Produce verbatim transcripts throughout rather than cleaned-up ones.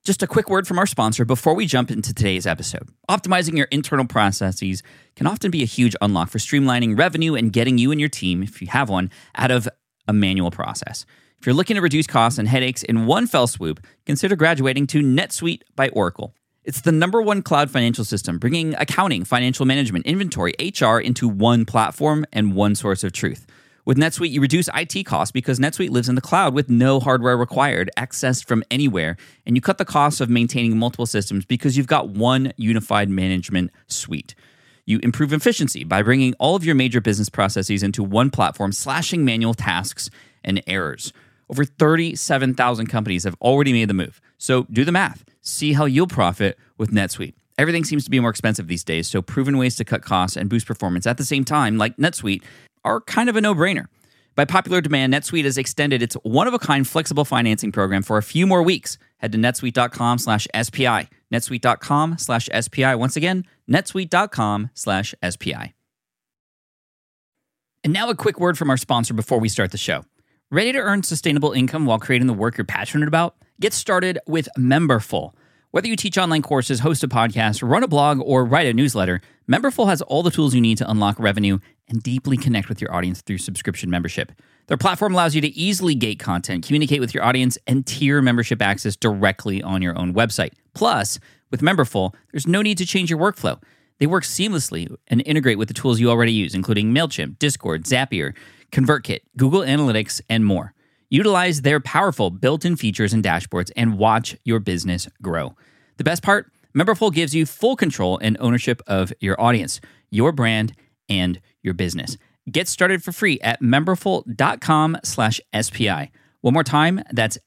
Just a quick word from our sponsor before we jump into today's episode. Optimizing your internal processes can often be a huge unlock for streamlining revenue and getting you and your team, if you have one, out of a manual process. If you're looking to reduce costs and headaches in one fell swoop, consider graduating to NetSuite by Oracle. It's the number one cloud financial system, bringing accounting, financial management, inventory, H R into one platform and one source of truth. With NetSuite, you reduce I T costs because NetSuite lives in the cloud with no hardware required, accessed from anywhere, and you cut the cost of maintaining multiple systems because you've got one unified management suite. You improve efficiency by bringing all of your major business processes into one platform, slashing manual tasks and errors. Over thirty-seven thousand companies have already made the move. So do the math. See how you'll profit with NetSuite. Everything seems to be more expensive these days, so proven ways to cut costs and boost performance at the same time, like NetSuite, are kind of a no-brainer. By popular demand, NetSuite has extended its one-of-a-kind flexible financing program for a few more weeks. Head to netsuite.com slash SPI. netsuite.com slash SPI. Once again, netsuite.com slash SPI. And now a quick word from our sponsor before we start the show. Ready to earn sustainable income while creating the work you're passionate about? Get started with Memberful. Whether you teach online courses, host a podcast, run a blog, or write a newsletter, Memberful has all the tools you need to unlock revenue and deeply connect with your audience through subscription membership. Their platform allows you to easily gate content, communicate with your audience, and tier membership access directly on your own website. Plus, with Memberful, there's no need to change your workflow. They work seamlessly and integrate with the tools you already use, including MailChimp, Discord, Zapier, ConvertKit, Google Analytics, and more. Utilize their powerful built-in features and dashboards and watch your business grow. The best part? Memberful gives you full control and ownership of your audience, your brand, and your business. Get started for free at memberful.com slash SPI. One more time, that's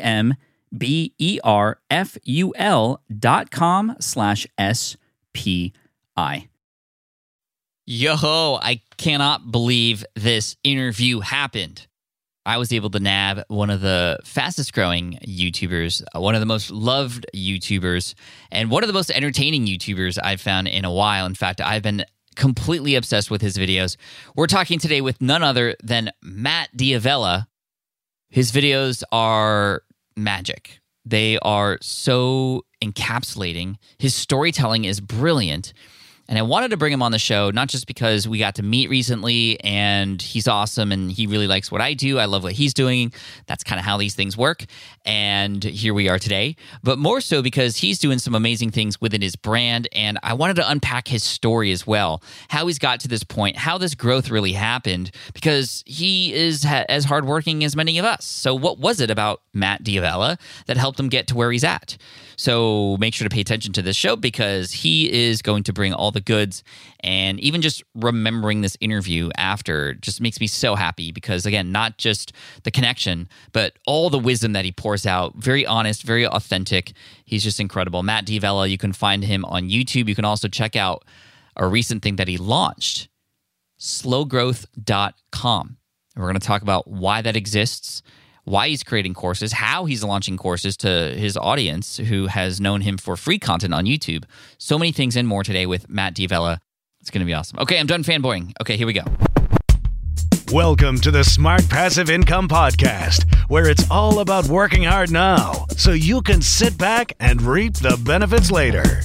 M-E-M-B-E-R-F-U-L dot com slash S-P-I. Yo, I cannot believe this interview happened. I was able to nab one of the fastest growing YouTubers, one of the most loved YouTubers, and one of the most entertaining YouTubers I've found in a while. In fact, I've been completely obsessed with his videos. We're talking today with none other than Matt D'Avella. His videos are magic. They are so encapsulating. His storytelling is brilliant. And I wanted to bring him on the show, not just because we got to meet recently and he's awesome and he really likes what I do. I love what he's doing. That's kind of how these things work. And here we are today. But more so because he's doing some amazing things within his brand. And I wanted to unpack his story as well, how he's got to this point, how this growth really happened, because he is ha- as hardworking as many of us. So what was it about Matt D'Avella that helped him get to where he's at? So make sure to pay attention to this show because he is going to bring all the goods, and even just remembering this interview after just makes me so happy because, again, not just the connection, but all the wisdom that he pours out. Very honest, very authentic. He's just incredible. Matt D'Avella, you can find him on YouTube. You can also check out a recent thing that he launched, slow growth dot com. And we're going to talk about why that exists, why he's creating courses, how he's launching courses to his audience who has known him for free content on YouTube. So many things and more today with Matt D'Avella. It's going to be awesome. Okay, I'm done fanboying. Okay, here we go. Welcome to the Smart Passive Income Podcast, where it's all about working hard now so you can sit back and reap the benefits later.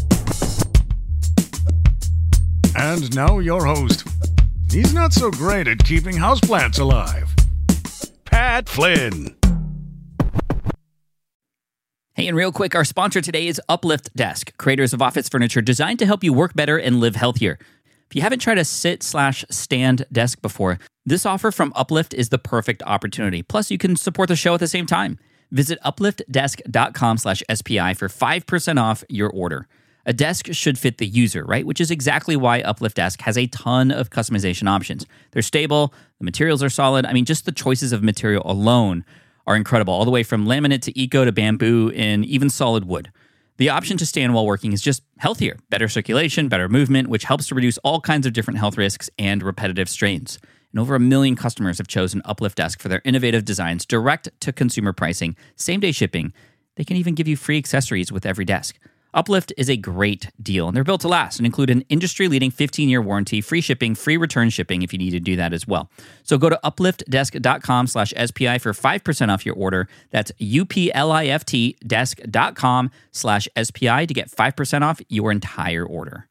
And now your host. He's not so great at keeping houseplants alive. Pat Flynn. Hey, and real quick, our sponsor today is Uplift Desk, creators of office furniture designed to help you work better and live healthier. If you haven't tried a sit slash stand desk before, this offer from Uplift is the perfect opportunity. Plus, you can support the show at the same time. Visit upliftdesk.com slash SPI for five percent off your order. A desk should fit the user, right? Which is exactly why Uplift Desk has a ton of customization options. They're stable, the materials are solid. I mean, just the choices of material alone are incredible, all the way from laminate to eco to bamboo and even solid wood. The option to stand while working is just healthier, better circulation, better movement, which helps to reduce all kinds of different health risks and repetitive strains. And over a million customers have chosen Uplift Desk for their innovative designs, direct-to-consumer pricing, same-day shipping. They can even give you free accessories with every desk. Uplift is a great deal, and they're built to last and include an industry-leading fifteen-year warranty, free shipping, free return shipping if you need to do that as well. So go to upliftdesk.com slash SPI for five percent off your order. That's U-P-L-I-F-T desk.com slash SPI to get five percent off your entire order.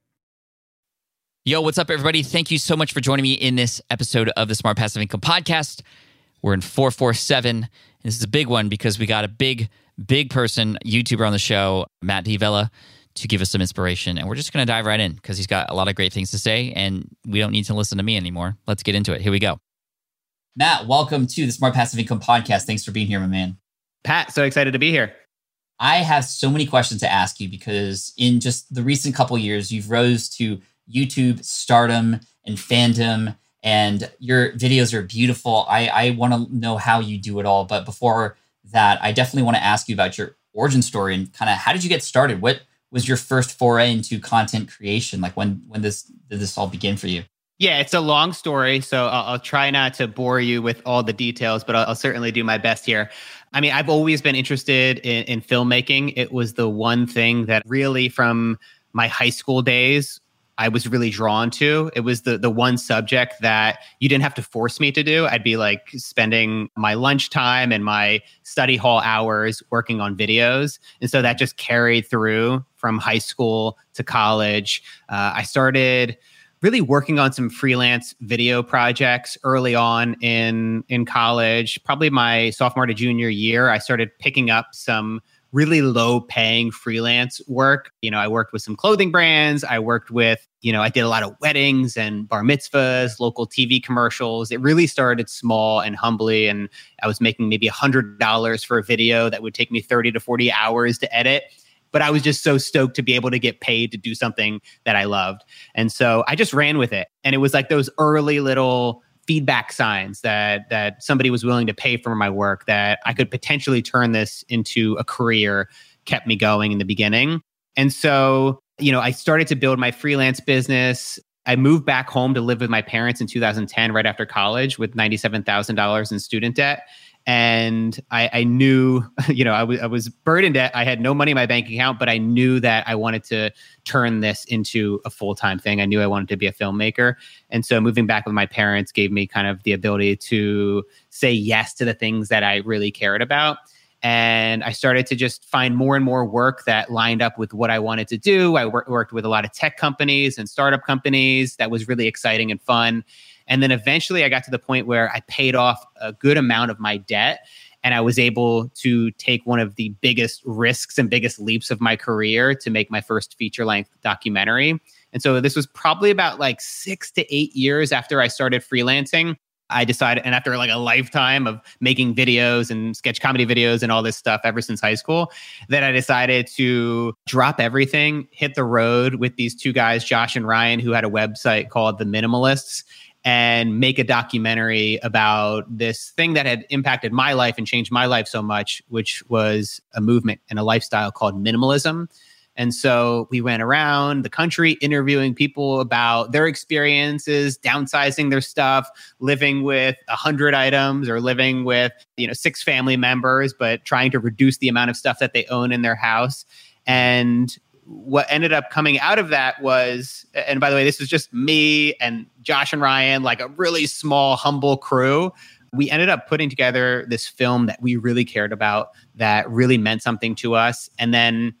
Yo, what's up, everybody? Thank you so much for joining me in this episode of the Smart Passive Income Podcast. We're in four forty-seven. This is a big one because we got a big, big person, YouTuber on the show, Matt D'Avella, to give us some inspiration. And we're just going to dive right in because he's got a lot of great things to say, and we don't need to listen to me anymore. Let's get into it. Here we go. Matt, welcome to the Smart Passive Income Podcast. Thanks for being here, my man. Pat, so excited to be here. I have so many questions to ask you because in just the recent couple of years, you've rose to YouTube stardom and fandom, and your videos are beautiful. I, I want to know how you do it all. But before that, I definitely want to ask you about your origin story and kind of how did you get started? What was your first foray into content creation? Like when, when this, did this all begin for you? Yeah, it's a long story, so I'll, I'll try not to bore you with all the details, but I'll, I'll certainly do my best here. I mean, I've always been interested in, in filmmaking. It was the one thing that really from my high school days, I was really drawn to. It was the the one subject that you didn't have to force me to do. I'd be like spending my lunchtime and my study hall hours working on videos. And so that just carried through from high school to college. Uh, I started really working on some freelance video projects early on in, in college. Probably my sophomore to junior year, I started picking up some really low paying freelance work. You know, I worked with some clothing brands. I worked with, you know, I did a lot of weddings and bar mitzvahs, local T V commercials. It really started small and humbly. And I was making maybe one hundred dollars for a video that would take me thirty to forty hours to edit. But I was just so stoked to be able to get paid to do something that I loved. And so I just ran with it. And it was like those early little feedback signs that that somebody was willing to pay for my work, that I could potentially turn this into a career, kept me going in the beginning. And so, you know, I started to build my freelance business. I moved back home to live with my parents in two thousand ten, right after college, with ninety-seven thousand dollars in student debt. And I, I knew, you know, I, w- I was buried in debt. I had no money in my bank account, but I knew that I wanted to turn this into a full-time thing. I knew I wanted to be a filmmaker. And so moving back with my parents gave me kind of the ability to say yes to the things that I really cared about. And I started to just find more and more work that lined up with what I wanted to do. I wor- worked with a lot of tech companies and startup companies. That was really exciting and fun. And then eventually I got to the point where I paid off a good amount of my debt, and I was able to take one of the biggest risks and biggest leaps of my career to make my first feature-length documentary. And so this was probably about like six to eight years after I started freelancing. I decided, and after like a lifetime of making videos and sketch comedy videos and all this stuff ever since high school, that I decided to drop everything, hit the road with these two guys, Josh and Ryan, who had a website called The Minimalists, and make a documentary about this thing that had impacted my life and changed my life so much, which was a movement and a lifestyle called minimalism. And so we went around the country interviewing people about their experiences, downsizing their stuff, living with a hundred items or living with, you know, six family members, but trying to reduce the amount of stuff that they own in their house. And what ended up coming out of that was, and by the way, this was just me and Josh and Ryan, like a really small, humble crew. We ended up putting together this film that we really cared about, that really meant something to us. And then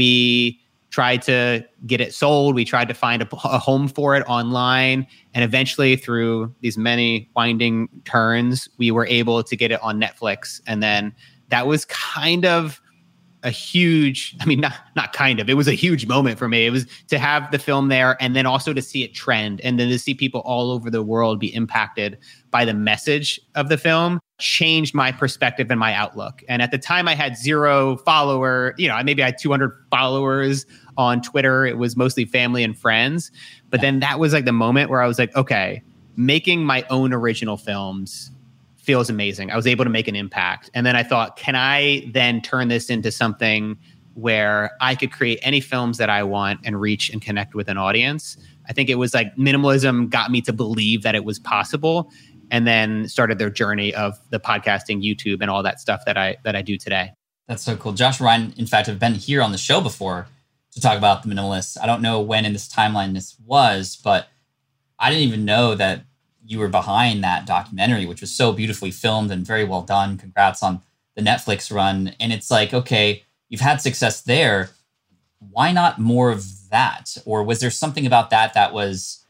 we tried to get it sold. We tried to find a, a home for it online. And eventually, through these many winding turns, we were able to get it on Netflix. And then that was kind of a huge, I mean, not not kind of, it was a huge moment for me. It was to have the film there and then also to see it trend, and then to see people all over the world be impacted by the message of the film changed my perspective and my outlook. And at the time I had zero follower, you know, maybe I had two hundred followers on Twitter. It was mostly family and friends. But then that was like the moment where I was like, okay, making my own original films feels amazing. I was able to make an impact. And then I thought, can I then turn this into something where I could create any films that I want and reach and connect with an audience? I think it was like minimalism got me to believe that it was possible, and then started their journey of the podcasting, YouTube, and all that stuff that I that I do today. That's so cool. Josh and Ryan, in fact, have been here on the show before. to talk about The Minimalist. I don't know when in this timeline this was, but I didn't even know that you were behind that documentary, which was so beautifully filmed and very well done. Congrats on the Netflix run. And it's like, okay, you've had success there. Why not more of that? Or was there something about that that was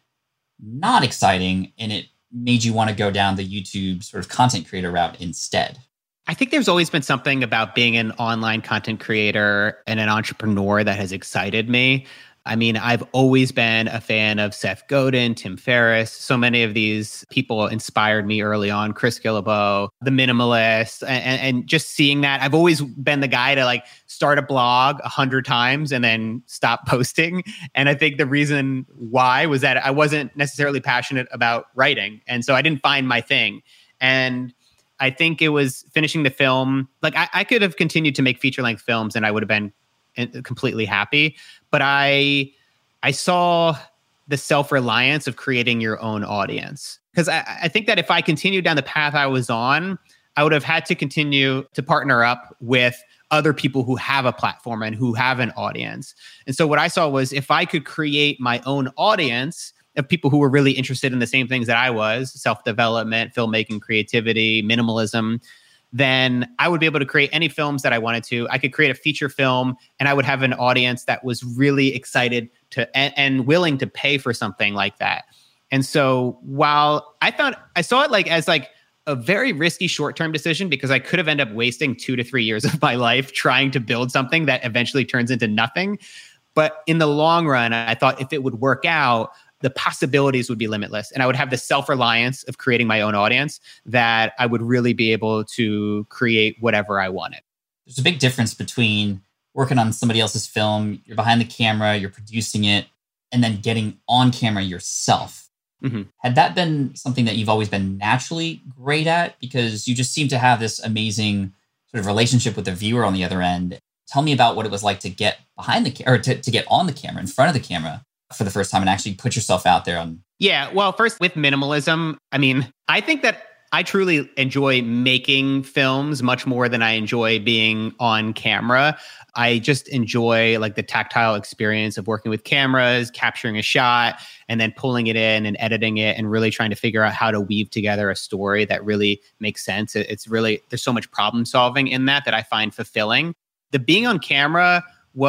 not exciting and it made you want to go down the YouTube sort of content creator route instead? I think there's always been something about being an online content creator and an entrepreneur that has excited me. I mean, I've always been a fan of Seth Godin, Tim Ferriss. So many of these people inspired me early on. Chris Guillebeau, The Minimalist, and, and just seeing that. I've always been the guy to like start a blog a hundred times and then stop posting. And I think the reason why was that I wasn't necessarily passionate about writing. And so I didn't find my thing. And I think it was finishing the film. Like I, I could have continued to make feature-length films and I would have been completely happy. But I I saw the self-reliance of creating your own audience. Because I, I think that if I continued down the path I was on, I would have had to continue to partner up with other people who have a platform and who have an audience. And so what I saw was if I could create my own audience of people who were really interested in the same things that I was, self-development, filmmaking, creativity, minimalism, then I would be able to create any films that I wanted to. I could create a feature film and I would have an audience that was really excited to and, and willing to pay for something like that. And so while I found, I saw it like as like a very risky short-term decision because I could have ended up wasting two to three years of my life trying to build something that eventually turns into nothing. But in the long run, I thought if it would work out, the possibilities would be limitless. And I would have the self-reliance of creating my own audience that I would really be able to create whatever I wanted. There's a big difference between working on somebody else's film, you're behind the camera, you're producing it, and then getting on camera yourself. Mm-hmm. Had that been something that you've always been naturally great at? Because you just seem to have this amazing sort of relationship with the viewer on the other end. Tell me about what it was like to get behind the camera, or to, to get on the camera, in front of the camera for the first time and actually put yourself out there on. Yeah. Well, first with minimalism, I mean, I think that I truly enjoy making films much more than I enjoy being on camera. I just enjoy like the tactile experience of working with cameras, capturing a shot, and then pulling it in and editing it and really trying to figure out how to weave together a story that really makes sense. It's really, there's so much problem solving in that that I find fulfilling. The being on camera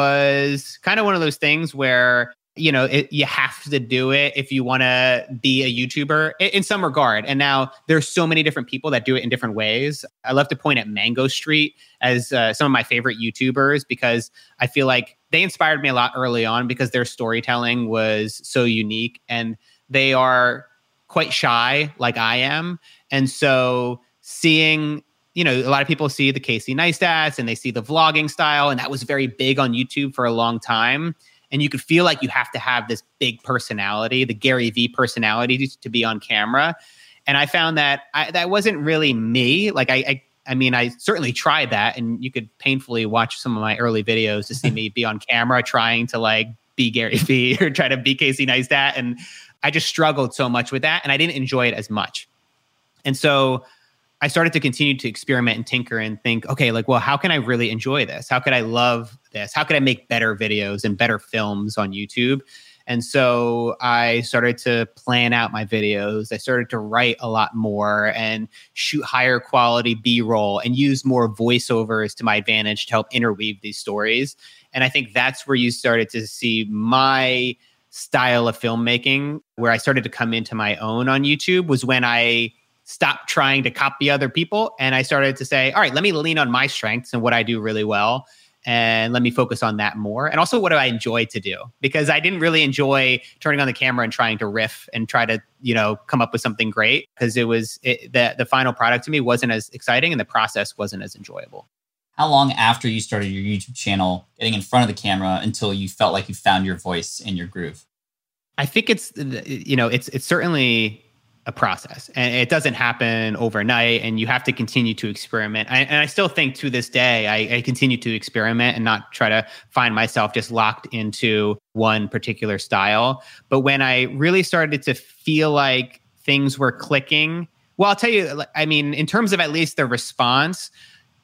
was kind of one of those things where you know, it, you have to do it if you want to be a YouTuber in, in some regard. And now there's so many different people that do it in different ways. I love to point at Mango Street as uh, some of my favorite YouTubers because I feel like they inspired me a lot early on because their storytelling was so unique and they are quite shy like I am. And so seeing, you know, a lot of people see the Casey Neistats and they see the vlogging style, and that was very big on YouTube for a long time. And you could feel like you have to have this big personality, the Gary Vee personality to be on camera. And I found that I, that wasn't really me. Like, I, I, I mean, I certainly tried that. And you could painfully watch some of my early videos to see me be on camera trying to like be Gary Vee or try to be Casey Neistat. And I just struggled so much with that. And I didn't enjoy it as much. And so I started to continue to experiment and tinker and think, okay, like, well, how can I really enjoy this? How could I love this? How could I make better videos and better films on YouTube? And so I started to plan out my videos. I started to write a lot more and shoot higher quality B-roll and use more voiceovers to my advantage to help interweave these stories. And I think that's where you started to see my style of filmmaking, where I started to come into my own on YouTube, was when I stopped trying to copy other people. And I started to say, all right, let me lean on my strengths and what I do really well. And let me focus on that more. And also, what do I enjoy to do? Because I didn't really enjoy turning on the camera and trying to riff and try to, you know, come up with something great. Because it was, it, the, the final product to me wasn't as exciting and the process wasn't as enjoyable. How long after you started your YouTube channel, getting in front of the camera, until you felt like you found your voice and your groove? I think it's, you know, it's it's certainly a process, and it doesn't happen overnight, and you have to continue to experiment. I, and I still think to this day, I, I continue to experiment and not try to find myself just locked into one particular style. But when I really started to feel like things were clicking, well, I'll tell you, I mean, in terms of at least the response,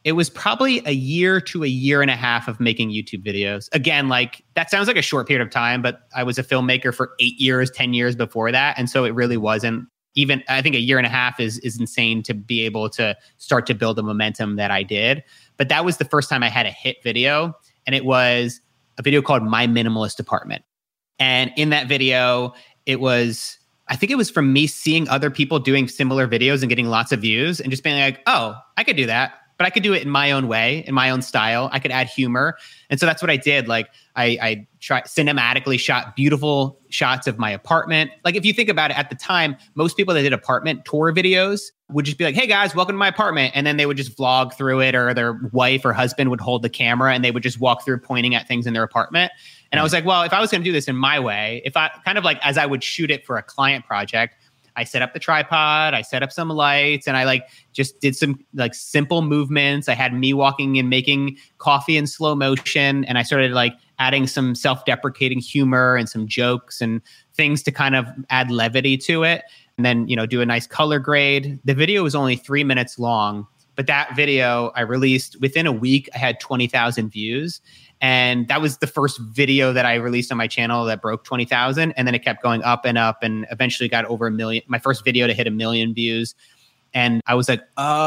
It was probably a year to a year and a half of making YouTube videos. Again, like that sounds like a short period of time, but I was a filmmaker for eight years, ten years before that. And so it really wasn't even, I think a year and a half is, is insane to be able to start to build the momentum that I did. But that was the first time I had a hit video. And it was a video called My Minimalist Apartment. And in that video, it was, I think it was from me seeing other people doing similar videos and getting lots of views and just being like, oh, I could do that. But I could do it in my own way, in my own style. I could add humor. And so that's what I did. Like I, I try, cinematically shot beautiful shots of my apartment. Like if you think about it at the time, most people that did apartment tour videos would just be like, hey guys, welcome to my apartment. And then they would just vlog through it, or their wife or husband would hold the camera and they would just walk through pointing at things in their apartment. And I was like, well, if I was going to do this in my way, if I kind of like as I would shoot it for a client project, I set up the tripod, I set up some lights, and I like just did some like simple movements. I had me walking and making coffee in slow motion, and I started like adding some self-deprecating humor and some jokes and things to kind of add levity to it. And then, you know, do a nice color grade. The video was only three minutes long, but that video I released within a week. I had twenty thousand views. And that was the first video that I released on my channel that broke twenty thousand. And then it kept going up and up and eventually got over a million. My first video to hit a million views. And I was like,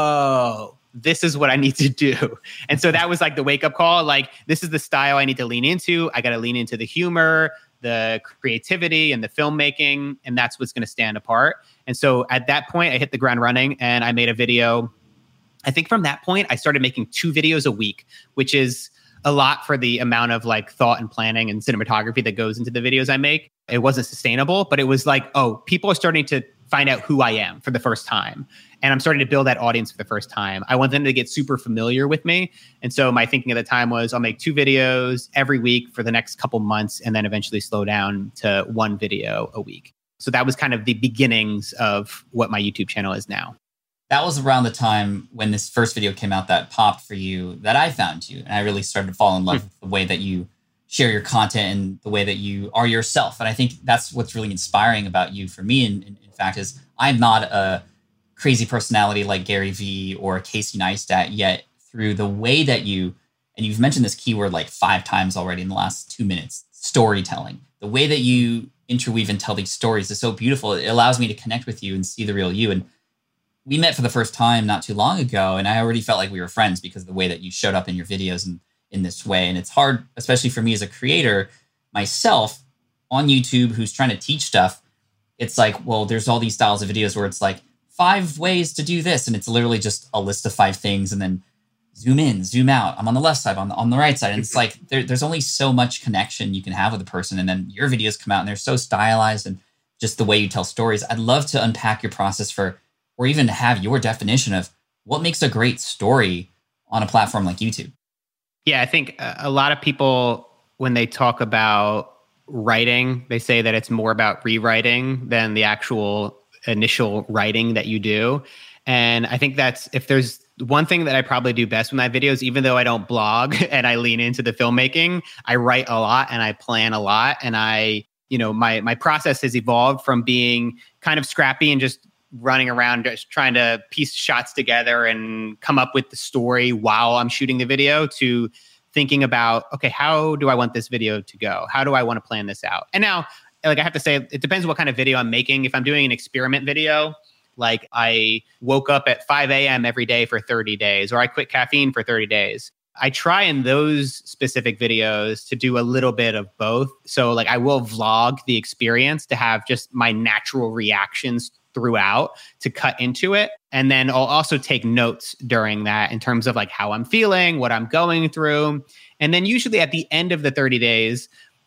oh, this is what I need to do. And so that was like the wake up call. Like, this is the style I need to lean into. I got to lean into the humor, the creativity, and the filmmaking. And that's what's going to stand apart. And so at that point, I hit the ground running and I made a video. I think from that point, I started making two videos a week, which is a lot for the amount of like thought and planning and cinematography that goes into the videos I make. It wasn't sustainable, but it was like, oh, people are starting to find out who I am for the first time. And I'm starting to build that audience for the first time. I want them to get super familiar with me. And so my thinking at the time was I'll make two videos every week for the next couple months and then eventually slow down to one video a week. So that was kind of the beginnings of what my YouTube channel is now. That was around the time when this first video came out that popped for you, that I found you. And I really started to fall in love mm. with the way that you share your content and the way that you are yourself. And I think that's what's really inspiring about you for me. And in, in fact, is I'm not a crazy personality like Gary Vee or Casey Neistat, yet through the way that you, and you've mentioned this keyword like five times already in the last two minutes, storytelling. The way that you interweave and tell these stories is so beautiful. It allows me to connect with you and see the real you. And we met for the first time not too long ago, and I already felt like we were friends because of the way that you showed up in your videos and in this way. And it's hard, especially for me as a creator myself on YouTube who's trying to teach stuff. It's like, well, there's all these styles of videos where it's like five ways to do this. And it's literally just a list of five things and then zoom in, zoom out. I'm on the left side, on the, on the right side. And it's like, there, there's only so much connection you can have with a person. And then your videos come out and they're so stylized and just the way you tell stories. I'd love to unpack your process for, or even have your definition of what makes a great story on a platform like YouTube. Yeah, I think a lot of people, when they talk about writing, they say that it's more about rewriting than the actual initial writing that you do. And I think that's, if there's one thing that I probably do best with my videos, even though I don't blog and I lean into the filmmaking, I write a lot and I plan a lot. And I, you know, my my process has evolved from being kind of scrappy and just running around just trying to piece shots together and come up with the story while I'm shooting the video to thinking about, okay, how do I want this video to go? How do I want to plan this out? And now, like I have to say, it depends what kind of video I'm making. If I'm doing an experiment video, like I woke up at five a.m. every day for thirty days, or I quit caffeine for thirty days. I try in those specific videos to do a little bit of both. So like I will vlog the experience to have just my natural reactions throughout to cut into it. And then I'll also take notes during that in terms of like how I'm feeling, what I'm going through. And then usually at the end of the thirty days,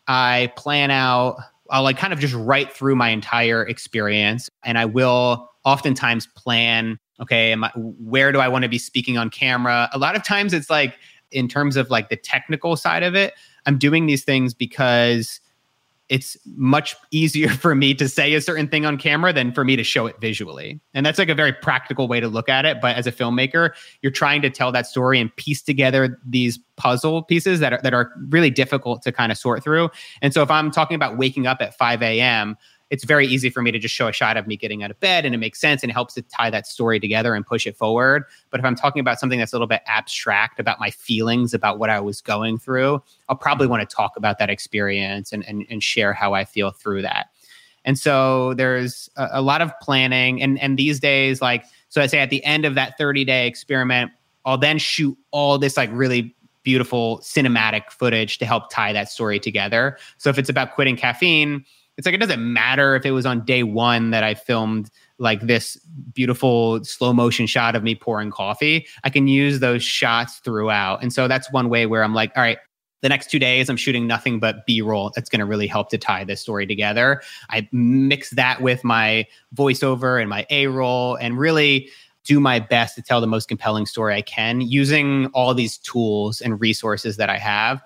I plan out, I'll like kind of just write through my entire experience. And I will oftentimes plan, okay, am I, where do I want to be speaking on camera? A lot of times it's like, in terms of like the technical side of it, I'm doing these things because it's much easier for me to say a certain thing on camera than for me to show it visually. And that's like a very practical way to look at it. But as a filmmaker, you're trying to tell that story and piece together these puzzle pieces that are, that are really difficult to kind of sort through. And so if I'm talking about waking up at five a.m., it's very easy for me to just show a shot of me getting out of bed and it makes sense and it helps to tie that story together and push it forward. But if I'm talking about something that's a little bit abstract about my feelings about what I was going through, I'll probably want to talk about that experience and, and, and share how I feel through that. And so there's a, a lot of planning. And, and these days, like, so I say at the end of that thirty day experiment, I'll then shoot all this like really beautiful cinematic footage to help tie that story together. So if it's about quitting caffeine, it's like, it doesn't matter if it was on day one that I filmed like this beautiful slow motion shot of me pouring coffee. I can use those shots throughout. And so that's one way where I'm like, all right, the next two days, I'm shooting nothing but B-roll. That's going to really help to tie this story together. I mix that with my voiceover and my A-roll and really do my best to tell the most compelling story I can using all these tools and resources that I have.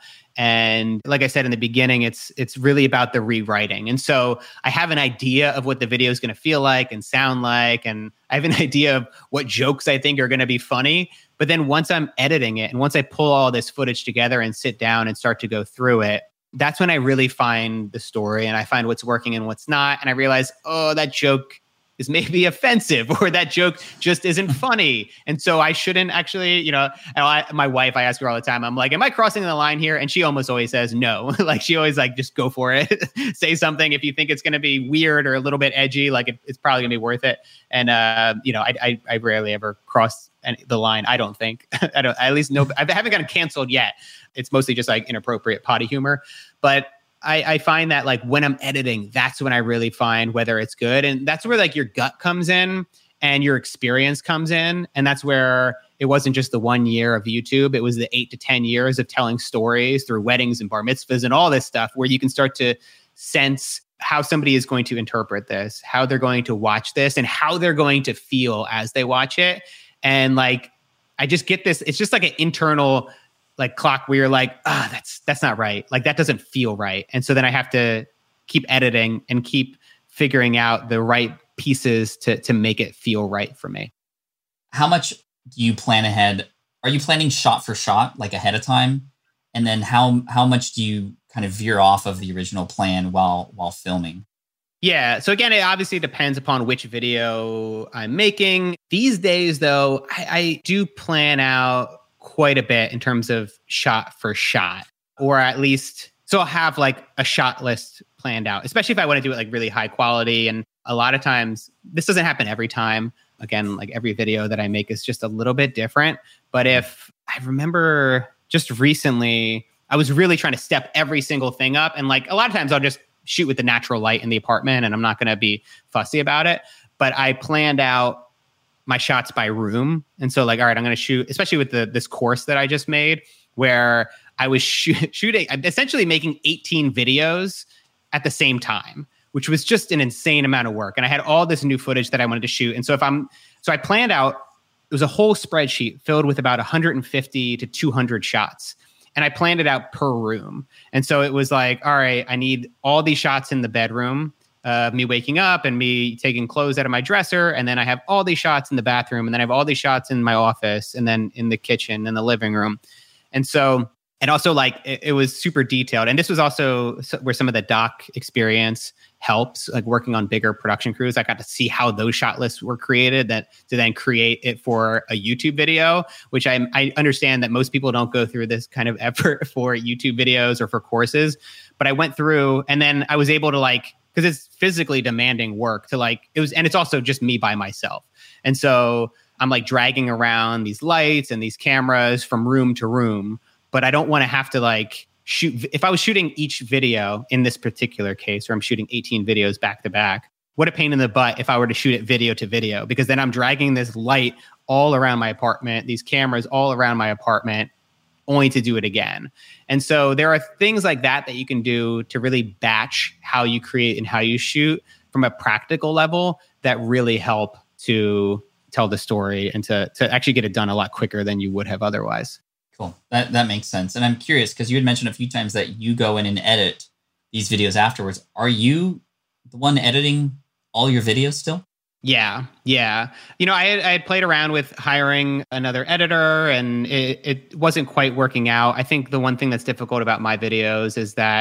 And like I said in the beginning, it's it's really about the rewriting. And so I have an idea of what the video is going to feel like and sound like. And I have an idea of what jokes I think are going to be funny. But then once I'm editing it and once I pull all this footage together and sit down and start to go through it, that's when I really find the story and I find what's working and what's not. And I realize, oh, that joke is maybe offensive or that joke just isn't funny. And so I shouldn't actually, you know, I, my wife, I ask her all the time, I'm like, am I crossing the line here? And she almost always says no. Like she always like, just go for it. Say something. If you think it's going to be weird or a little bit edgy, like it, it's probably gonna be worth it. And, uh, you know, I, I, I rarely ever cross the line. I don't think, I don't, at least no, I haven't gotten canceled yet. It's mostly just like inappropriate potty humor, but I, I find that like when I'm editing, that's when I really find whether it's good. And that's where like your gut comes in and your experience comes in. And that's where it wasn't just the one year of YouTube. It was the eight to ten years of telling stories through weddings and bar mitzvahs and all this stuff where you can start to sense how somebody is going to interpret this, how they're going to watch this and how they're going to feel as they watch it. And like, I just get this, it's just like an internal like clock where you're like, ah, that's, that's not right. Like that doesn't feel right. And so then I have to keep editing and keep figuring out the right pieces to, to make it feel right for me. How much do you plan ahead? Are you planning shot for shot, like ahead of time? And then how, how much do you kind of veer off of the original plan while, while filming? Yeah. So again, it obviously depends upon which video I'm making. These days though, I, I do plan out quite a bit in terms of shot for shot, or at least, so I'll have like a shot list planned out, especially if I want to do it like really high quality. And a lot of times, this doesn't happen every time. Again, like every video that I make is just a little bit different. But if I remember just recently, I was really trying to step every single thing up. And like a lot of times I'll just shoot with the natural light in the apartment and I'm not going to be fussy about it. But I planned out my shots by room. And so like, all right, I'm going to shoot, especially with the this course that I just made, where I was sh- shooting, essentially making eighteen videos at the same time, which was just an insane amount of work. And I had all this new footage that I wanted to shoot. And so if I'm, so I planned out, it was a whole spreadsheet filled with about one hundred fifty to two hundred shots. And I planned it out per room. And so it was like, all right, I need all these shots in the bedroom. Uh, me waking up and me taking clothes out of my dresser. And then I have all these shots in the bathroom. And then I have all these shots in my office and then in the kitchen and the living room. And so, and also like, it, it was super detailed. And this was also where some of the doc experience helps, like working on bigger production crews. I got to see how those shot lists were created that to then create it for a YouTube video, which I, I understand that most people don't go through this kind of effort for YouTube videos or for courses. But I went through and then I was able to like, because it's physically demanding work to like, it was, and it's also just me by myself. And so I'm like dragging around these lights and these cameras from room to room, but I don't want to have to like shoot. If I was shooting each video in this particular case, where I'm shooting eighteen videos back to back, what a pain in the butt if I were to shoot it video to video, because then I'm dragging this light all around my apartment, these cameras all around my apartment, only to do it again. And so there are things like that that you can do to really batch how you create and how you shoot from a practical level that really help to tell the story and to, to actually get it done a lot quicker than you would have otherwise. Cool. That that makes sense. And I'm curious because you had mentioned a few times that you go in and edit these videos afterwards. Are you the one editing all your videos still? Yeah, yeah. You know, I had, I had played around with hiring another editor and it, it wasn't quite working out. I think the one thing that's difficult about my videos is that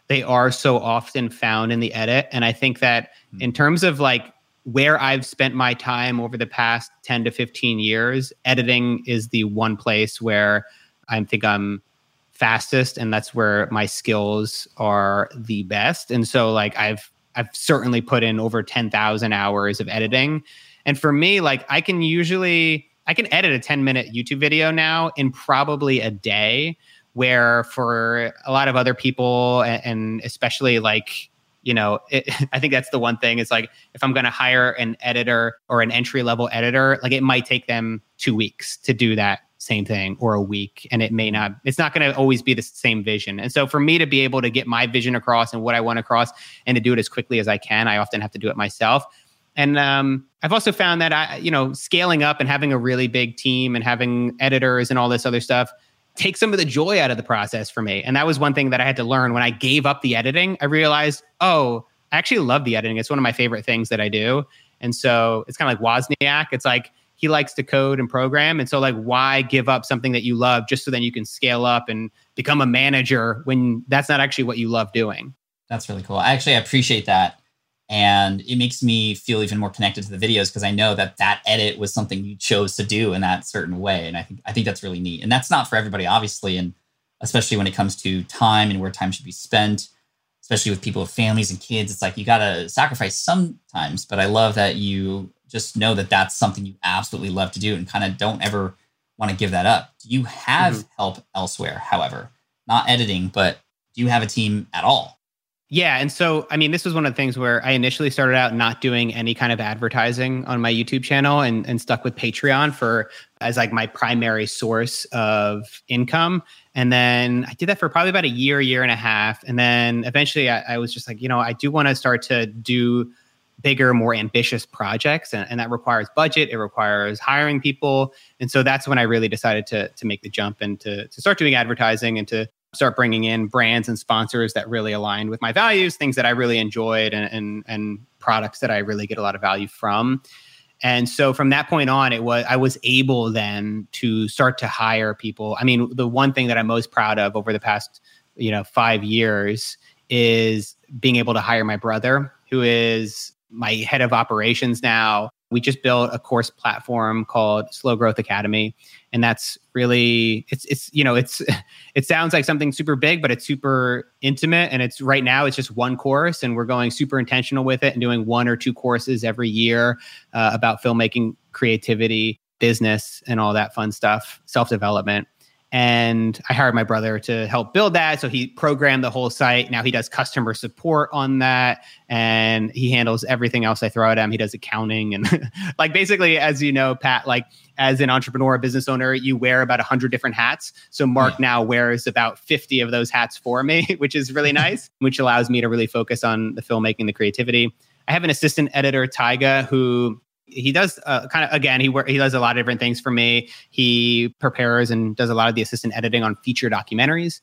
they are so often found in the edit. And I think that in terms of like where I've spent my time over the past ten to fifteen years, editing is the one place where I think I'm fastest, and that's where my skills are the best. And so like I've I've certainly put in over ten thousand hours of editing. And for me, like I can usually I can edit a ten minute YouTube video now in probably a day, where for a lot of other people, and, and especially like, you know, it, I think that's the one thing is like, if I'm going to hire an editor or an entry level editor, like it might take them two weeks to do that same thing, or a week. And it may not, it's not going to always be the same vision. And so for me to be able to get my vision across and what I want across and to do it as quickly as I can, I often have to do it myself. And um, I've also found that I, you know, scaling up and having a really big team and having editors and all this other stuff take some of the joy out of the process for me. And that was one thing that I had to learn when I gave up the editing. I realized, oh, I actually love the editing. It's one of my favorite things that I do. And so it's kind of like Wozniak. It's like he likes to code and program. And so like, why give up something that you love just so then you can scale up and become a manager when that's not actually what you love doing? That's really cool. I actually appreciate that. And it makes me feel even more connected to the videos because I know that that edit was something you chose to do in that certain way. And I think I think that's really neat. And that's not for everybody, obviously. And especially when it comes to time and where time should be spent, especially with people with families and kids, it's like you got to sacrifice sometimes. But I love that you just know that that's something you absolutely love to do and kind of don't ever want to give that up. Do you have mm-hmm. help elsewhere, however? Not editing, but do you have a team at all? Yeah. And so, I mean, this was one of the things where I initially started out not doing any kind of advertising on my YouTube channel and, and stuck with Patreon for as like my primary source of income. And then I did that for probably about a year, year and a half. And then eventually I, I was just like, you know, I do want to start to do bigger, more ambitious projects. And, and that requires budget. It requires hiring people. And so that's when I really decided to, to make the jump and to, to start doing advertising and to start bringing in brands and sponsors that really aligned with my values, things that I really enjoyed and, and, and products that I really get a lot of value from. And so from that point on, it was, I was able then to start to hire people. I mean, the one thing that I'm most proud of over the past, you know, five years is being able to hire my brother, who is my head of operations now. We just built a course platform called Slow Growth Academy. And that's really, it's, it's, you know, it's, it sounds like something super big, but it's super intimate. And it's right now, it's just one course and we're going super intentional with it and doing one or two courses every year uh, about filmmaking, creativity, business, and all that fun stuff, self-development. And I hired my brother to help build that. So he programmed the whole site. Now he does customer support on that and he handles everything else I throw at him. He does accounting and like basically, as you know, Pat, like as an entrepreneur, business owner, you wear about a hundred different hats. So Mark yeah. now wears about fifty of those hats for me, which is really nice, which allows me to really focus on the filmmaking, the creativity. I have an assistant editor, Tyga, who he does uh, kind of, again, he he does a lot of different things for me. He prepares and does a lot of the assistant editing on feature documentaries.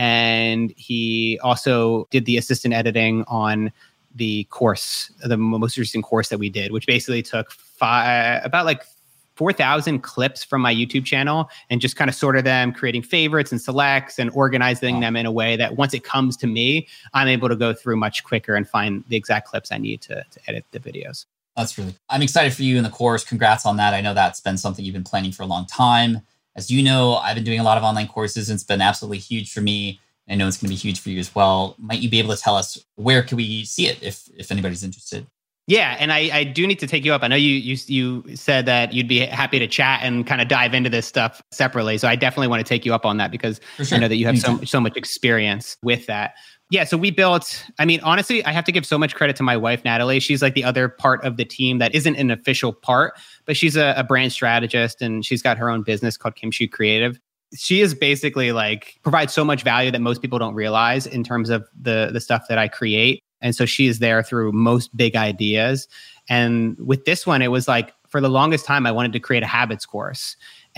And he also did the assistant editing on the course, the most recent course that we did, which basically took five, about like four thousand clips from my YouTube channel and just kind of sorted them, creating favorites and selects and organizing wow. them in a way that once it comes to me, I'm able to go through much quicker and find the exact clips I need to, to edit the videos. That's really, I'm excited for you in the course. Congrats on that. I know that's been something you've been planning for a long time. As you know, I've been doing a lot of online courses and it's been absolutely huge for me. I know it's going to be huge for you as well. Might you be able to tell us where can we see it if if anybody's interested? Yeah, and I, I do need to take you up. I know you you you said that you'd be happy to chat and kind of dive into this stuff separately. So I definitely want to take you up on that because sure. I know that you have so so much experience with that. Yeah, so we built, I mean, honestly, I have to give so much credit to my wife, Natalie. She's like the other part of the team that isn't an official part, but she's a, a brand strategist and she's got her own business called Kimchi Creative. She is basically like provides so much value that most people don't realize in terms of the the stuff that I create. And so she is there through most big ideas. And with this one, it was like, for the longest time, I wanted to create a habits course.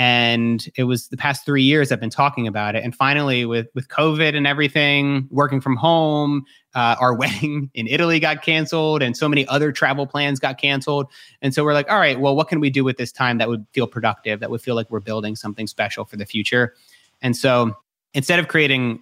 And it was the past three years I've been talking about it. And finally, with, with COVID and everything, working from home, uh, our wedding in Italy got canceled and so many other travel plans got canceled. And so we're like, all right, well, what can we do with this time that would feel productive, that would feel like we're building something special for the future? And so instead of creating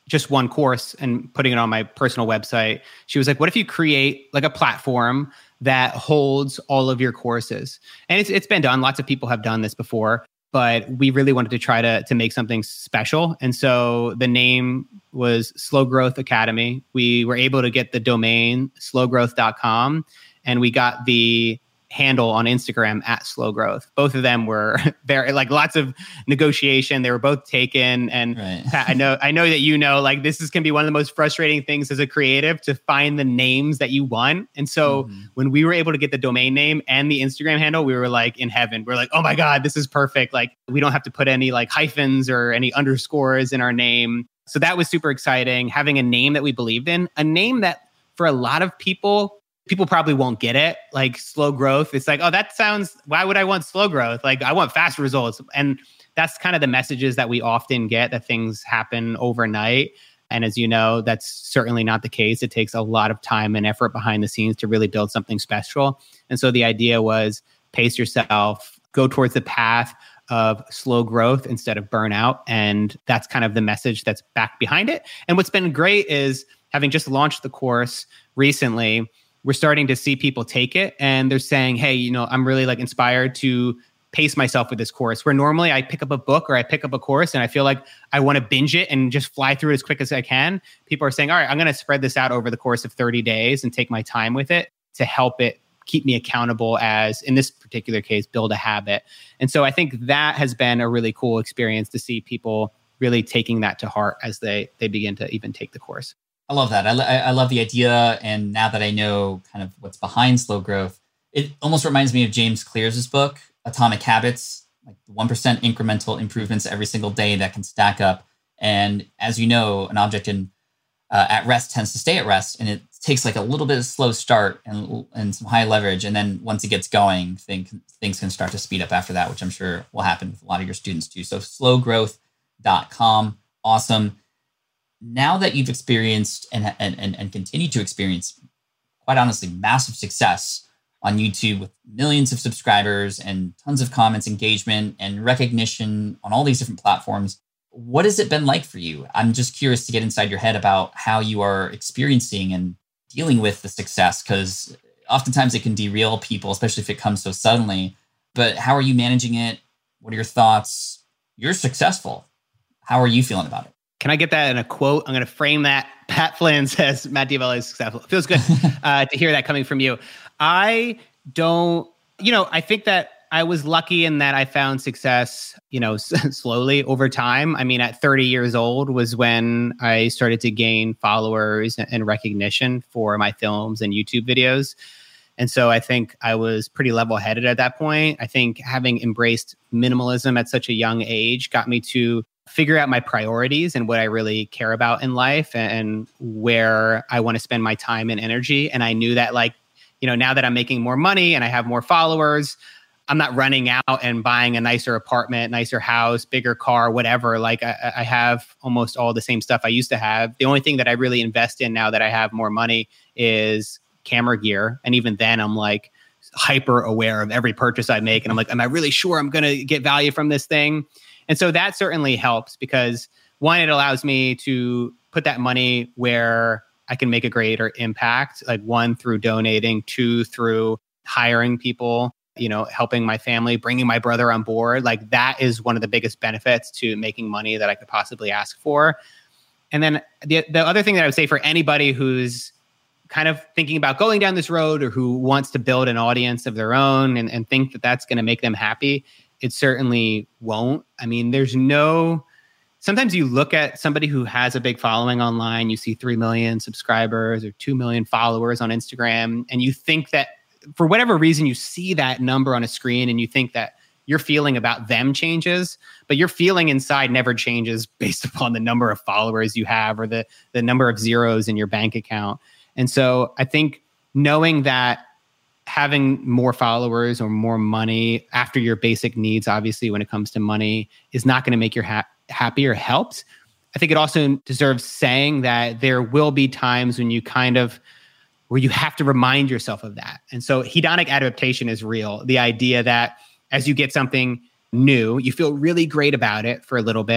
just one course and putting it on my personal website. She was like, what if you create like a platform that holds all of your courses? And it's it's been done. Lots of people have done this before, but we really wanted to try to, to make something special. And so the name was Slow Growth Academy. We were able to get the domain slow growth dot com, and we got the handle on Instagram at Slow Growth. Both of them were very like lots of negotiation. They were both taken. And right. Pat, I know, I know that, you know, like this is can be one of the most frustrating things as a creative to find the names that you want. And so mm-hmm. when we were able to get the domain name and the Instagram handle, we were like in heaven. We're like, oh my God, this is perfect. Like we don't have to put any like hyphens or any underscores in our name. So that was super exciting. Having a name that we believed in, a name that for a lot of people, people probably won't get it, like Slow Growth. It's like, oh, that sounds, why would I want slow growth? Like I want fast results. And that's kind of the messages that we often get, that things happen overnight. And as you know, that's certainly not the case. It takes a lot of time and effort behind the scenes to really build something special. And so the idea was pace yourself, go towards the path of slow growth instead of burnout. And that's kind of the message that's back behind it. And what's been great is having just launched the course recently, we're starting to see people take it and they're saying, hey, you know, I'm really like inspired to pace myself with this course, where normally I pick up a book or I pick up a course and I feel like I want to binge it and just fly through it as quick as I can. People are saying, all right, I'm going to spread this out over the course of thirty days and take my time with it to help it keep me accountable as, in this particular case, build a habit. And so I think that has been a really cool experience to see people really taking that to heart as they they begin to even take the course. I love that. I, I love the idea. And now that I know kind of what's behind slow growth, it almost reminds me of James Clear's book, Atomic Habits, like one percent incremental improvements every single day that can stack up. And as you know, an object in uh, at rest tends to stay at rest. And it takes like a little bit of slow start and, and some high leverage. And then once it gets going, think, things can start to speed up after that, which I'm sure will happen with a lot of your students too. So slow growth dot com. Awesome. Now that you've experienced and, and, and, and continue to experience, quite honestly, massive success on YouTube with millions of subscribers and tons of comments, engagement, and recognition on all these different platforms, what has it been like for you? I'm just curious to get inside your head about how you are experiencing and dealing with the success, because oftentimes it can derail people, especially if it comes so suddenly. But how are you managing it? What are your thoughts? You're successful. How are you feeling about it? Can I get that in a quote? I'm going to frame that. Pat Flynn says Matt D'Avella is successful. It feels good uh, to hear that coming from you. I don't, you know, I think that I was lucky in that I found success, you know, slowly over time. I mean, at thirty years old was when I started to gain followers and recognition for my films and YouTube videos. And so I think I was pretty level-headed at that point. I think having embraced minimalism at such a young age got me to figure out my priorities and what I really care about in life and where I want to spend my time and energy. And I knew that, like, you know, now that I'm making more money and I have more followers, I'm not running out and buying a nicer apartment, nicer house, bigger car, whatever. Like I, I have almost all the same stuff I used to have. The only thing that I really invest in now that I have more money is camera gear. And even then I'm like hyper aware of every purchase I make. And I'm like, am I really sure I'm going to get value from this thing? And so that certainly helps because, one, it allows me to put that money where I can make a greater impact, like one, through donating, two, through hiring people, you know, helping my family, bringing my brother on board. Like that is one of the biggest benefits to making money that I could possibly ask for. And then the, the other thing that I would say for anybody who's kind of thinking about going down this road or who wants to build an audience of their own and, and think that that's going to make them happy, it certainly won't. I mean, there's no, sometimes you look at somebody who has a big following online, you see three million subscribers or two million followers on Instagram, and you think that for whatever reason, you see that number on a screen and you think that your feeling about them changes, but your feeling inside never changes based upon the number of followers you have or the, the number of zeros in your bank account. And so I think knowing that having more followers or more money after your basic needs, obviously, when it comes to money, is not going to make you ha- happy or helps. I think it also deserves saying that there will be times when you kind of, where you have to remind yourself of that. And so hedonic adaptation is real. The idea that as you get something new, you feel really great about it for a little bit.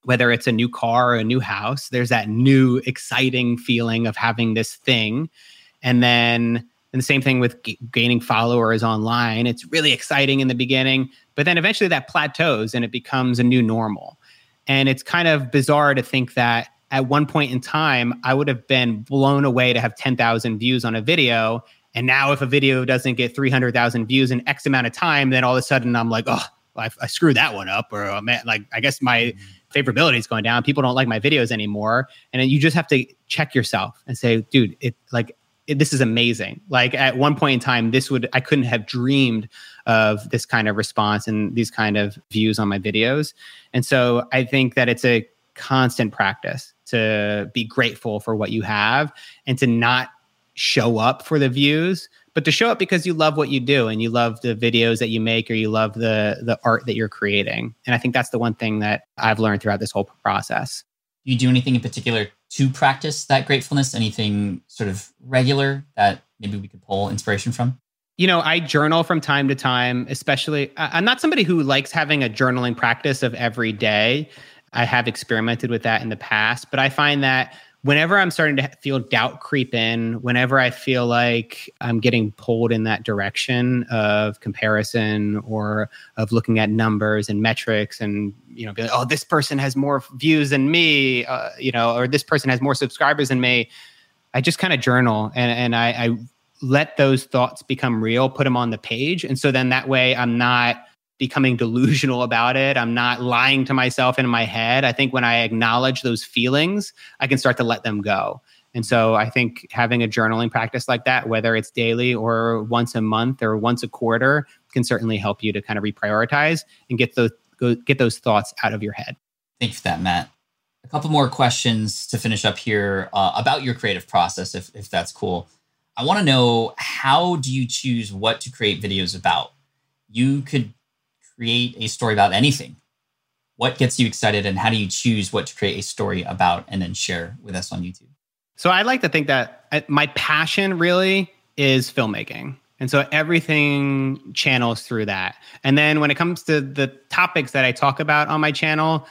whether it's a new car or a new house, there's that new exciting feeling of having this thing. And then and the same thing with g- gaining followers online. It's really exciting in the beginning, but then eventually that plateaus and it becomes a new normal. And it's kind of bizarre to think that at one point in time, I would have been blown away to have ten thousand views on a video. And now if a video doesn't get three hundred thousand views in X amount of time, then all of a sudden I'm like, oh, I, I screwed that one up. Or oh, man, like, I guess my favorability is going down. People don't like my videos anymore. And then you just have to check yourself and say, dude, it like, it, this is amazing. Like at one point in time, this would, I couldn't have dreamed of this kind of response and these kind of views on my videos. And so I think that it's a constant practice to be grateful for what you have and to not show up for the views, but to show up because you love what you do and you love the videos that you make or you love the the art that you're creating. And I think that's the one thing that I've learned throughout this whole process. Do you do anything in particular to practice that gratefulness? Anything sort of regular that maybe we could pull inspiration from? You know, I journal from time to time, especially. I'm not somebody who likes having a journaling practice of every day. I have experimented with that in the past, but I find that whenever I'm starting to feel doubt creep in, whenever I feel like I'm getting pulled in that direction of comparison or of looking at numbers and metrics and, you know, be like, oh, this person has more views than me, uh, you know, or this person has more subscribers than me, I just kind of journal and, and I, I let those thoughts become real, put them on the page. And so then that way I'm not becoming delusional about it. I'm not lying to myself in my head. I think when I acknowledge those feelings, I can start to let them go. And so I think having a journaling practice like that, whether it's daily or once a month or once a quarter, can certainly help you to kind of reprioritize and get those go, get those thoughts out of your head. Thank you for that, Matt. A couple more questions to finish up here uh, about your creative process, if if that's cool. I want to know, how do you choose what to create videos about? You could create a story about anything. What gets you excited and how do you choose what to create a story about and then share with us on YouTube? So I like to think that my passion really is filmmaking. And so everything channels through that. And then when it comes to the topics that I talk about on my channel,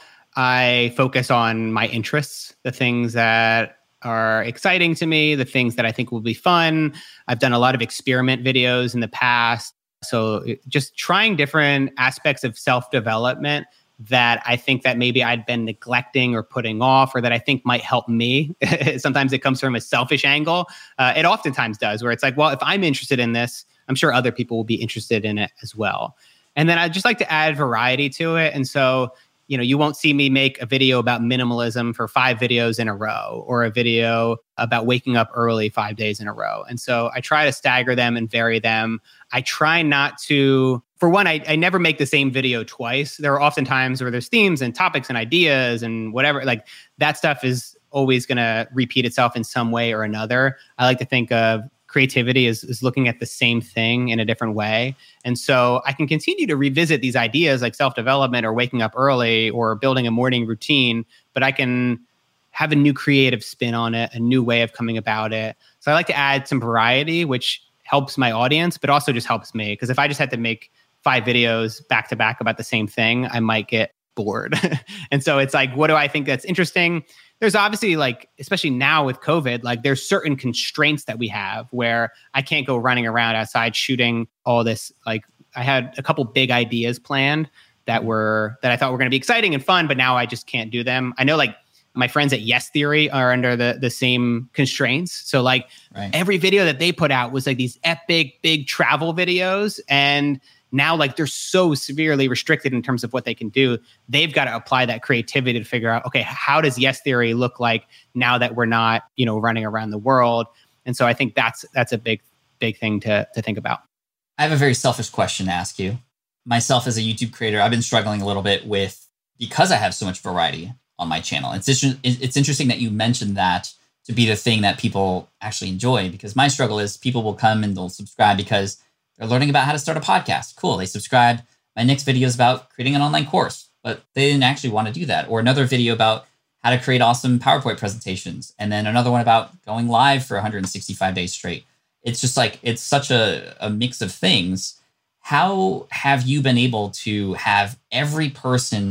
I focus on my interests, the things that are exciting to me, the things that I think will be fun. I've done a lot of experiment videos in the past. So just trying different aspects of self-development that I think that maybe I'd been neglecting or putting off, or that I think might help me. Sometimes it comes from a selfish angle. Uh, it oftentimes does, where it's like, well, if I'm interested in this, I'm sure other people will be interested in it as well. And then I'd just like to add variety to it. And so, you know, you won't see me make a video about minimalism for five videos in a row, or a video about waking up early five days in a row. And so I try to stagger them and vary them. I try not to, for one, I, I never make the same video twice. There are often times where there's themes and topics and ideas and whatever, like that stuff is always going to repeat itself in some way or another. I like to think of creativity as, as looking at the same thing in a different way. And so I can continue to revisit these ideas like self-development or waking up early or building a morning routine, but I can have a new creative spin on it, a new way of coming about it. So I like to add some variety, which helps my audience, but also just helps me. Because if I just had to make five videos back to back about the same thing, I might get bored. And so it's like, what do I think that's interesting? There's obviously, like, especially now with COVID, like there's certain constraints that we have where I can't go running around outside shooting all this. Like I had a couple big ideas planned that were, that I thought were going to be exciting and fun, but now I just can't do them. I know like my friends at Yes Theory are under the, the same constraints. So like right. Every video that they put out was like these epic, big travel videos. And now like they're so severely restricted in terms of what they can do. They've got to apply that creativity to figure out, okay, how does Yes Theory look like now that we're not, you know, running around the world? And so I think that's, that's a big, big thing to, to think about. I have a very selfish question to ask you. Myself as a YouTube creator, I've been struggling a little bit with, because I have so much variety on my channel. It's it's interesting that you mentioned that to be the thing that people actually enjoy, because my struggle is people will come and they'll subscribe because they're learning about how to start a podcast. Cool. They subscribe. My next video is about creating an online course, but they didn't actually want to do that. Or another video about how to create awesome PowerPoint presentations. And then another one about going live for one hundred sixty-five days straight. It's just like, it's such a, a mix of things. How have you been able to have every person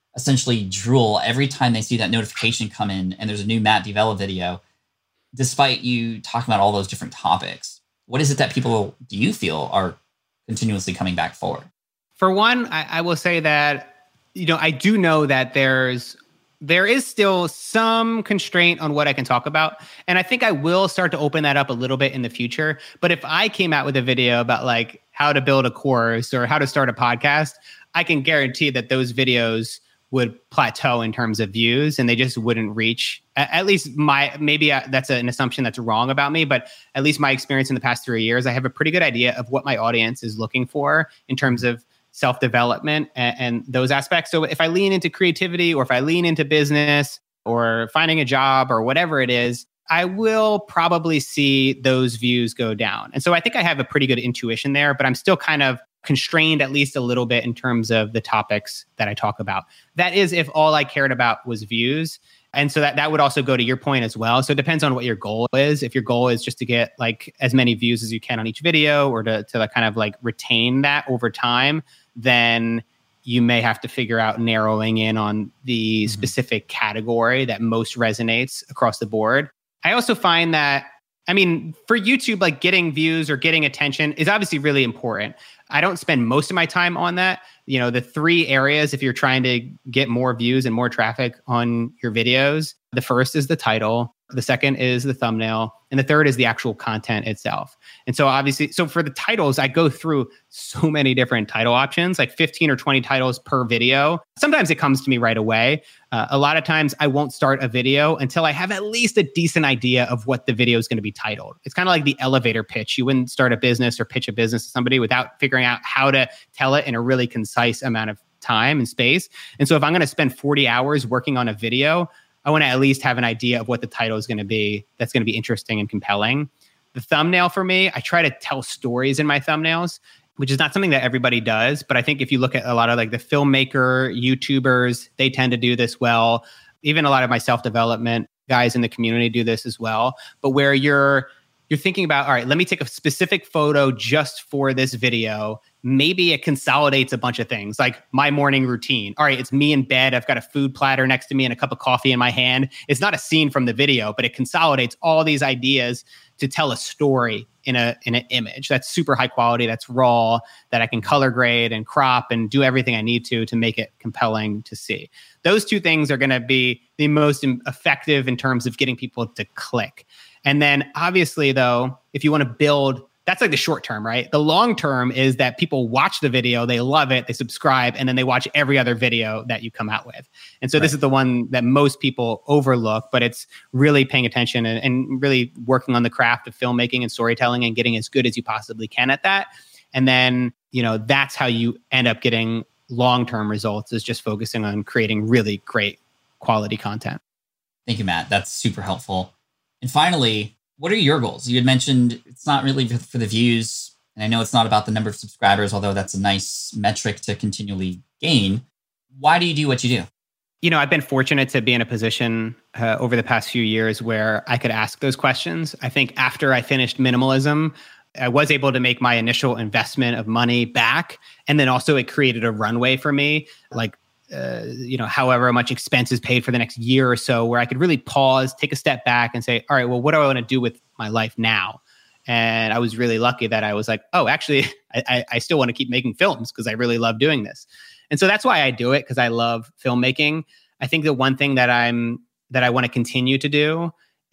essentially drool every time they see that notification come in and there's a new Matt D'Avella video, despite you talking about all those different topics? What is it that people, do you feel, are continuously coming back for? For one, I, I will say that, you know, I do know that there's there is still some constraint on what I can talk about. And I think I will start to open that up a little bit in the future. But if I came out with a video about like how to build a course or how to start a podcast, I can guarantee that those videos would plateau in terms of views and they just wouldn't reach, at least my, maybe that's an assumption that's wrong about me, but at least my experience in the past three years, I have a pretty good idea of what my audience is looking for in terms of self-development and, and those aspects. So if I lean into creativity or if I lean into business or finding a job or whatever it is, I will probably see those views go down. And so I think I have a pretty good intuition there, but I'm still kind of constrained at least a little bit in terms of the topics that I talk about. That is if all I cared about was views. And so that, that would also go to your point as well. So it depends on what your goal is. If your goal is just to get like as many views as you can on each video or to, to like kind of like retain that over time, then you may have to figure out narrowing in on the mm-hmm. specific category that most resonates across the board. I also find that, I mean, for YouTube, like getting views or getting attention is obviously really important. I don't spend most of my time on that. You know, the three areas, if you're trying to get more views and more traffic on your videos, the first is the title, the second is the thumbnail, and the third is the actual content itself. And so obviously, so for the titles, I go through so many different title options, like fifteen or twenty titles per video. Sometimes it comes to me right away. Uh, a lot of times I won't start a video until I have at least a decent idea of what the video is going to be titled. It's kind of like the elevator pitch. You wouldn't start a business or pitch a business to somebody without figuring out how to tell it in a really concise amount of time and space. And so if I'm going to spend forty hours working on a video, I want to at least have an idea of what the title is going to be that's going to be interesting and compelling. The thumbnail for me, I try to tell stories in my thumbnails, which is not something that everybody does. But I think if you look at a lot of like the filmmaker, YouTubers, they tend to do this well. Even a lot of my self-development guys in the community do this as well. But where you're you're thinking about, all right, let me take a specific photo just for this video. Maybe it consolidates a bunch of things, like my morning routine. All right, it's me in bed. I've got a food platter next to me and a cup of coffee in my hand. It's not a scene from the video, but it consolidates all these ideas to tell a story in a in an image that's super high quality, that's raw, that I can color grade and crop and do everything I need to to make it compelling to see. Those two things are going to be the most effective in terms of getting people to click. And then obviously, though, if you want to build, that's like the short term, right? The long term is that people watch the video, they love it, they subscribe, and then they watch every other video that you come out with. And so right. This is the one that most people overlook, but it's really paying attention and, and really working on the craft of filmmaking and storytelling and getting as good as you possibly can at that. And then, you know, that's how you end up getting long-term results, is just focusing on creating really great quality content. Thank you, Matt. That's super helpful. And finally, what are your goals? You had mentioned it's not really for the views, and I know it's not about the number of subscribers, although that's a nice metric to continually gain. Why do you do what you do? You know, I've been fortunate to be in a position uh, over the past few years where I could ask those questions. I think after I finished minimalism, I was able to make my initial investment of money back. And then also it created a runway for me, like Uh, you know, however much expenses paid for the next year or so, where I could really pause, take a step back and say, all right, well, what do I want to do with my life now? And I was really lucky that I was like, oh, actually, I, I still want to keep making films because I really love doing this. And so that's why I do it, because I love filmmaking. I think the one thing that I'm, that I want to continue to do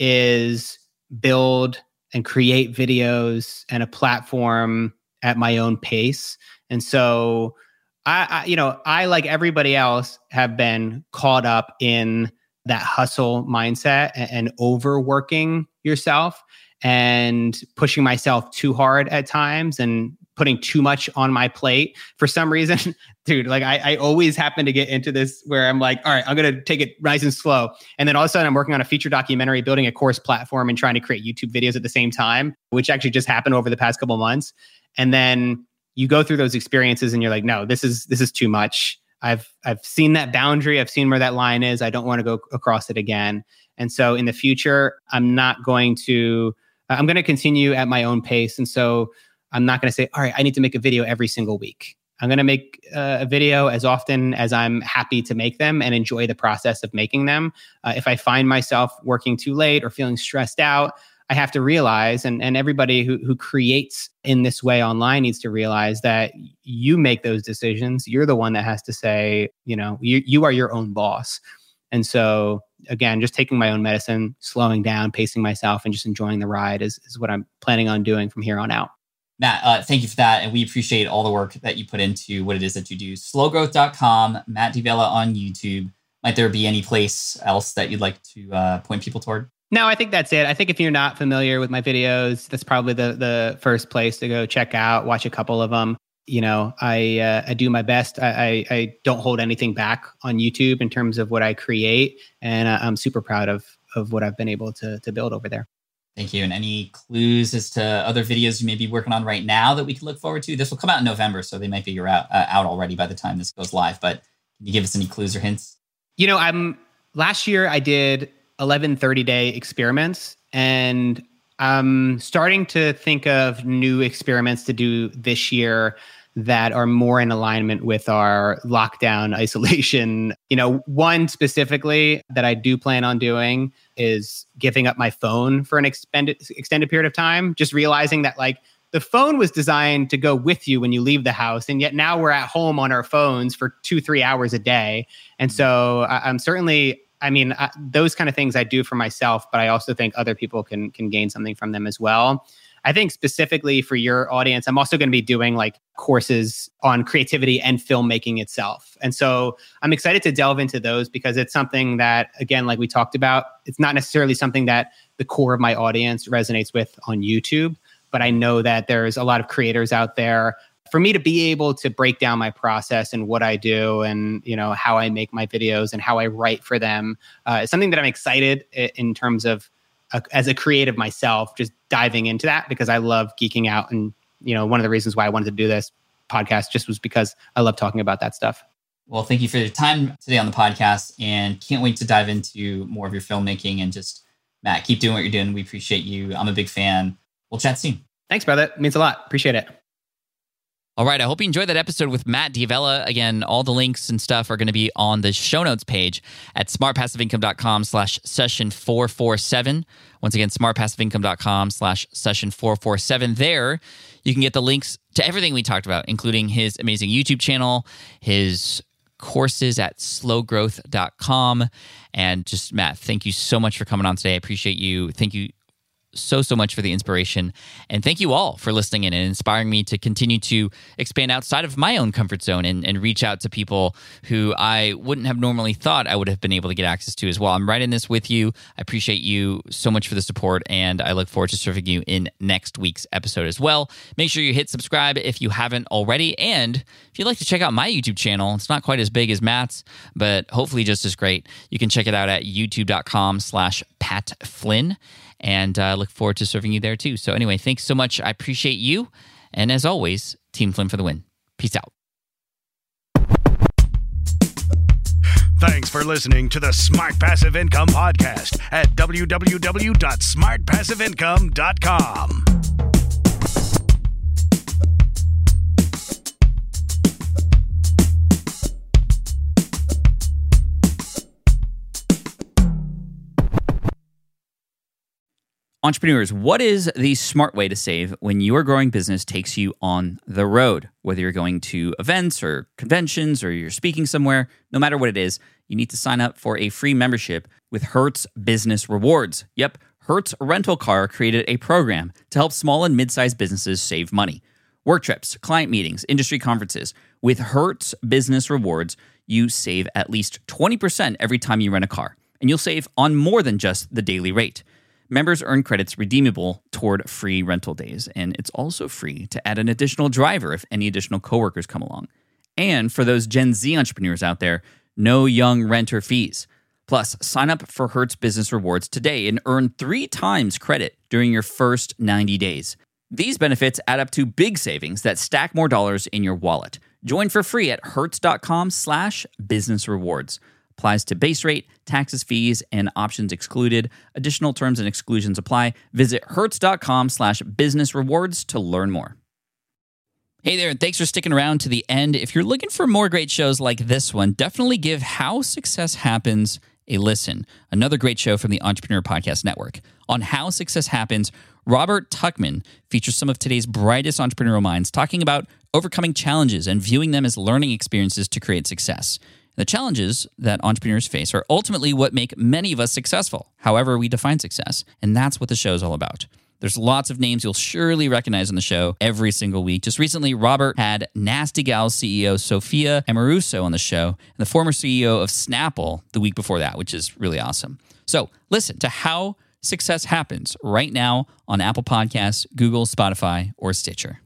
is build and create videos and a platform at my own pace. And so I, I, you know, I, like everybody else, have been caught up in that hustle mindset and, and overworking yourself and pushing myself too hard at times and putting too much on my plate for some reason. Dude, like I, I always happen to get into this where I'm like, all right, I'm going to take it nice and slow. And then all of a sudden I'm working on a feature documentary, building a course platform and trying to create YouTube videos at the same time, which actually just happened over the past couple of months. And then you go through those experiences and you're like, no, this is this is too much. I've I've seen that boundary. I've seen where that line is. I don't want to go across it again. And so in the future, I'm not going to, I'm going to continue at my own pace. And so I'm not going to say, all right, I need to make a video every single week. I'm going to make uh, a video as often as I'm happy to make them and enjoy the process of making them. Uh, if I find myself working too late or feeling stressed out, I have to realize, and, and everybody who, who creates in this way online needs to realize that you make those decisions. You're the one that has to say, you know, you, you are your own boss. And so, again, just taking my own medicine, slowing down, pacing myself, and just enjoying the ride is, is what I'm planning on doing from here on out. Matt, uh, thank you for that. And we appreciate all the work that you put into what it is that you do. slow growth dot com, Matt D'Avella on YouTube. Might there be any place else that you'd like to uh, point people toward? No, I think that's it. I think if you're not familiar with my videos, that's probably the the first place to go check out, watch a couple of them. You know, I uh, I do my best. I, I, I don't hold anything back on YouTube in terms of what I create. And uh, I'm super proud of of what I've been able to to build over there. Thank you. And any clues as to other videos you may be working on right now that we can look forward to? This will come out in November, so they might be out, uh, out already by the time this goes live. But can you give us any clues or hints? You know, I'm last year I did eleven thirty-day experiments, and I'm starting to think of new experiments to do this year that are more in alignment with our lockdown isolation. You know, one specifically that I do plan on doing is giving up my phone for an extended extended period of time, just realizing that like the phone was designed to go with you when you leave the house. And yet now we're at home on our phones for two, three hours a day. And so I, I'm certainly, I mean, I, those kind of things I do for myself, but I also think other people can can gain something from them as well. I think specifically for your audience, I'm also going to be doing like courses on creativity and filmmaking itself. And so I'm excited to delve into those because it's something that, again, like we talked about, it's not necessarily something that the core of my audience resonates with on YouTube, but I know that there's a lot of creators out there. For me to be able to break down my process and what I do and, you know, how I make my videos and how I write for them uh, is something that I'm excited in terms of uh, as a creative myself, just diving into that because I love geeking out. And, you know, one of the reasons why I wanted to do this podcast just was because I love talking about that stuff. Well, thank you for your time today on the podcast and can't wait to dive into more of your filmmaking and just, Matt, keep doing what you're doing. We appreciate you. I'm a big fan. We'll chat soon. Thanks, brother. It means a lot. Appreciate it. All right. I hope you enjoyed that episode with Matt D'Avella. Again, all the links and stuff are going to be on the show notes page at smartpassiveincome.com slash session 447. Once again, smartpassiveincome.com slash session 447. There, you can get the links to everything we talked about, including his amazing YouTube channel, his courses at slow growth dot com. And just, Matt, thank you so much for coming on today. I appreciate you. Thank you so, so much for the inspiration. And thank you all for listening in and inspiring me to continue to expand outside of my own comfort zone and, and reach out to people who I wouldn't have normally thought I would have been able to get access to as well. I'm right in this with you. I appreciate you so much for the support, and I look forward to serving you in next week's episode as well. Make sure you hit subscribe if you haven't already. And if you'd like to check out my YouTube channel, it's not quite as big as Matt's, but hopefully just as great. You can check it out at youtube.com slash Pat Flynn. And I uh, look forward to serving you there too. So anyway, thanks so much. I appreciate you. And as always, Team Flynn for the win. Peace out. Thanks for listening to the Smart Passive Income Podcast at w w w dot smart passive income dot com. Entrepreneurs, what is the smart way to save when your growing business takes you on the road? Whether you're going to events or conventions or you're speaking somewhere, no matter what it is, you need to sign up for a free membership with Hertz Business Rewards. Yep, Hertz Rental Car created a program to help small and mid-sized businesses save money. Work trips, client meetings, industry conferences. With Hertz Business Rewards, you save at least twenty percent every time you rent a car, and you'll save on more than just the daily rate. Members earn credits redeemable toward free rental days, and it's also free to add an additional driver if any additional coworkers come along. And for those Gen Z entrepreneurs out there, no young renter fees. Plus, sign up for Hertz Business Rewards today and earn three times credit during your first ninety days. These benefits add up to big savings that stack more dollars in your wallet. Join for free at hertz.com slash business rewards. Applies to base rate, taxes, fees, and options excluded. Additional terms and exclusions apply. Visit hertz.com slash business rewards to learn more. Hey there, and thanks for sticking around to the end. If you're looking for more great shows like this one, definitely give How Success Happens a listen. Another great show from the Entrepreneur Podcast Network. On How Success Happens, Robert Tuchman features some of today's brightest entrepreneurial minds talking about overcoming challenges and viewing them as learning experiences to create success. The challenges that entrepreneurs face are ultimately what make many of us successful, however we define success, and that's what the show is all about. There's lots of names you'll surely recognize on the show every single week. Just recently, Robert had Nasty Gal's C E O Sophia Amoruso on the show, and the former C E O of Snapple the week before that, which is really awesome. So listen to How Success Happens right now on Apple Podcasts, Google, Spotify, or Stitcher.